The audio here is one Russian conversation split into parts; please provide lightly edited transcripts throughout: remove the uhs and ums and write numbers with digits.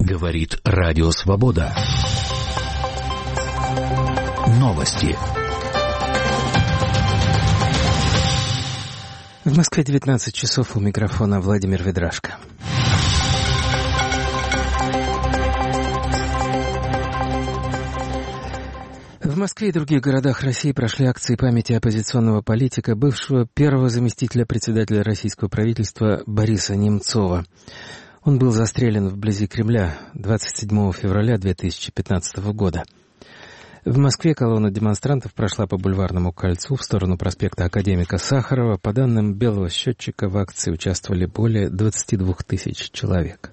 Говорит Радио Свобода. Новости. В Москве 19 часов, у микрофона Владимир Ведрашко. В Москве и других городах России прошли акции памяти оппозиционного политика, бывшего первого заместителя председателя российского правительства Бориса Немцова. Он был застрелен вблизи Кремля 27 февраля 2015 года. В Москве колонна демонстрантов прошла по Бульварному кольцу в сторону проспекта Академика Сахарова. По данным Белого счетчика, в акции участвовали более 22 тысяч человек.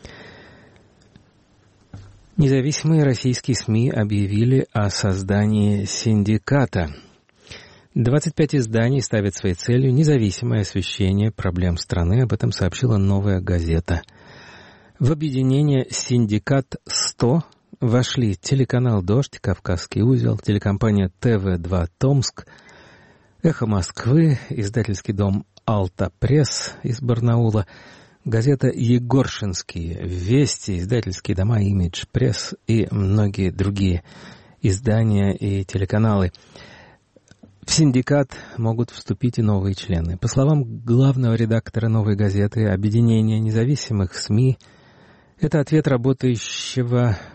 Независимые российские СМИ объявили о создании синдиката. 25 изданий ставят своей целью независимое освещение проблем страны. Об этом сообщила «Новая газета». В объединение «Синдикат-100» вошли телеканал «Дождь», «Кавказский узел», телекомпания ТВ-2 «Томск», «Эхо Москвы», издательский дом «Алта Пресс» из Барнаула, газета «Егоршинские», «Вести», издательские дома «Имидж Пресс» и многие другие издания и телеканалы. В синдикат могут вступить и новые члены. По словам главного редактора «Новой газеты», объединение независимых СМИ — это ответ работающей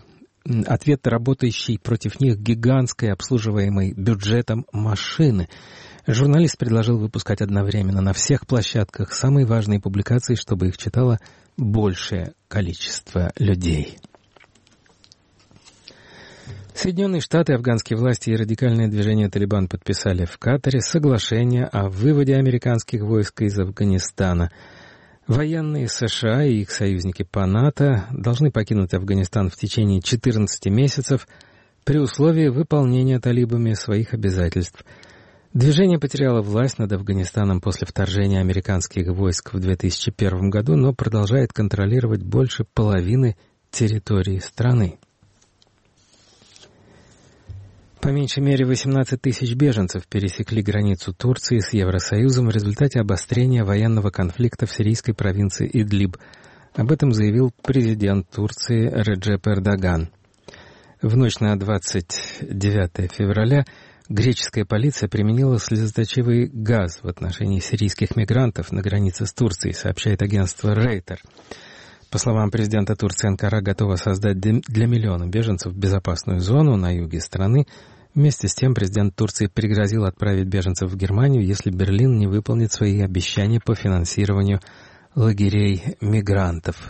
против них гигантской, обслуживаемой бюджетом машины. Журналист предложил выпускать одновременно на всех площадках самые важные публикации, чтобы их читало большее количество людей. Соединенные Штаты, афганские власти и радикальное движение «Талибан» подписали в Катаре соглашение о выводе американских войск из Афганистана. Военные США и их союзники по НАТО должны покинуть Афганистан в течение 14 месяцев при условии выполнения талибами своих обязательств. Движение потеряло власть над Афганистаном после вторжения американских войск в 2001 году, но продолжает контролировать больше половины территории страны. По меньшей мере 18 тысяч беженцев пересекли границу Турции с Евросоюзом в результате обострения военного конфликта в сирийской провинции Идлиб. Об этом заявил президент Турции Реджеп Эрдоган. В ночь на 29 февраля греческая полиция применила слезоточивый газ в отношении сирийских мигрантов на границе с Турцией, сообщает агентство Рейтер. По словам президента Турции, Анкара готова создать для миллиона беженцев безопасную зону на юге страны. Вместе с тем президент Турции пригрозил отправить беженцев в Германию, если Берлин не выполнит свои обещания по финансированию лагерей мигрантов.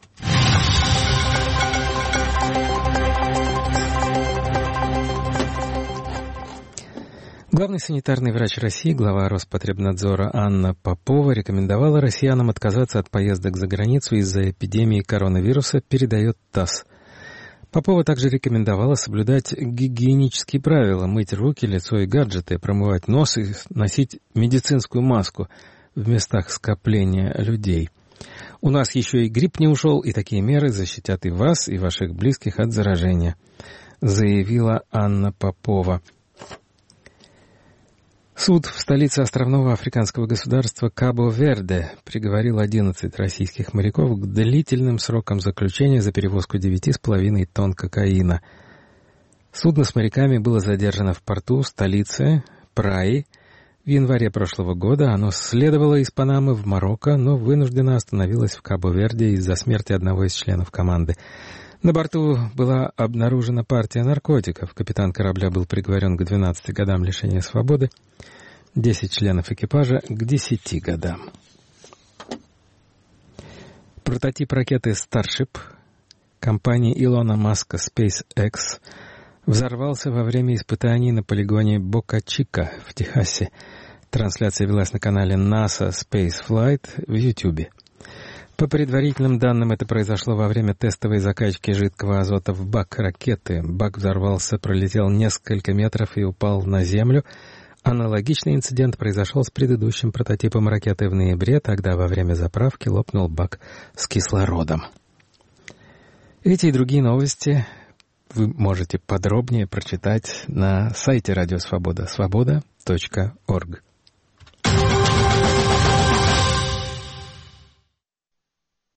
Главный санитарный врач России, глава Роспотребнадзора Анна Попова рекомендовала россиянам отказаться от поездок за границу из-за эпидемии коронавируса, передает ТАСС. Попова также рекомендовала соблюдать гигиенические правила, мыть руки, лицо и гаджеты, промывать нос и носить медицинскую маску в местах скопления людей. У нас еще и грипп не ушел, и такие меры защитят и вас, и ваших близких от заражения, заявила Анна Попова. Суд в столице островного африканского государства Кабо-Верде приговорил 11 российских моряков к длительным срокам заключения за перевозку 9,5 тонн кокаина. Судно с моряками было задержано в порту столицы Праи. В январе прошлого года оно следовало из Панамы в Марокко, но вынужденно остановилось в Кабо-Верде из-за смерти одного из членов команды. На борту была обнаружена партия наркотиков. Капитан корабля был приговорен к 12 годам лишения свободы, 10 членов экипажа к 10 годам. Прототип ракеты Starship компании Илона Маска SpaceX взорвался во время испытаний на полигоне Бока-Чика в Техасе. Трансляция велась на канале NASA Space Flight в YouTube. По предварительным данным, это произошло во время тестовой закачки жидкого азота в бак ракеты. Бак взорвался, пролетел несколько метров и упал на землю. Аналогичный инцидент произошел с предыдущим прототипом ракеты в ноябре. Тогда во время заправки лопнул бак с кислородом. Эти и другие новости вы можете подробнее прочитать на сайте Радио Свобода, svoboda.org.